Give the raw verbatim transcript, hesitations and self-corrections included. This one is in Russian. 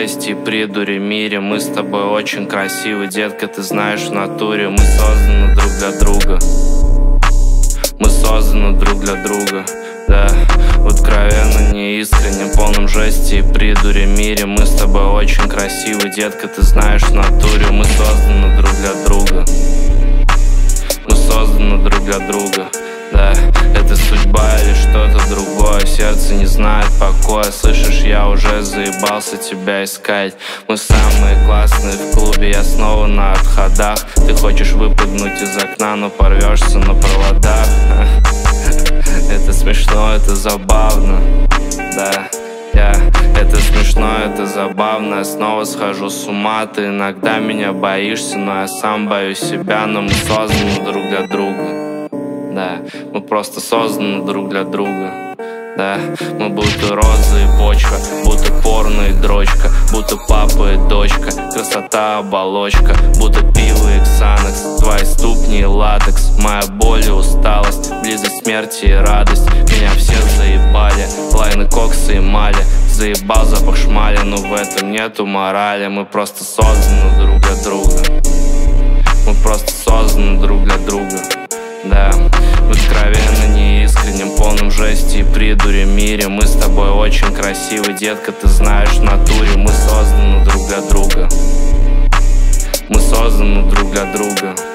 жести и придуре мире. Мы с тобой очень красивы, детка, ты знаешь в натуре. Мы созданы друг для друга. Мы созданы друг для друга, да. В откровенно неискреннем, полном жести и придуре мире. Мы с тобой очень красивы, детка, ты знаешь в натуре. Мы созданы друг для друга. Мы созданы друг для друга, да. Это судьба или что-то другое. Сердце не знает покоя. Слышишь, я уже заебался тебя искать. Мы самые классные в клубе, я снова на отходах. Ты хочешь выпрыгнуть из окна, но порвешься на проводах. Это смешно, это забавно, да. Я, это смешно, это забавно. Я снова схожу с ума. Ты иногда меня боишься, но я сам боюсь себя. Но мы созданы друг для друга, да. Мы просто созданы друг для друга, да. Мы будто роза и почка, будто порно и дрочка, будто папа и дочка, красота оболочка, будто пиво и ксанакс, твои ступни и латекс, моя боль и усталость, близость смерти и радость. Меня все заебали, лайны, коксы и мали. Заебал запах шмали, но в этом нету морали. Мы просто созданы друг для друга. Мы просто созданы друг для друга, да. В откровенно неискреннем, полном жести и придуре мире. Мы с тобой очень красивы, детка, ты знаешь в натуре. Мы созданы друг для друга. Мы созданы друг для друга.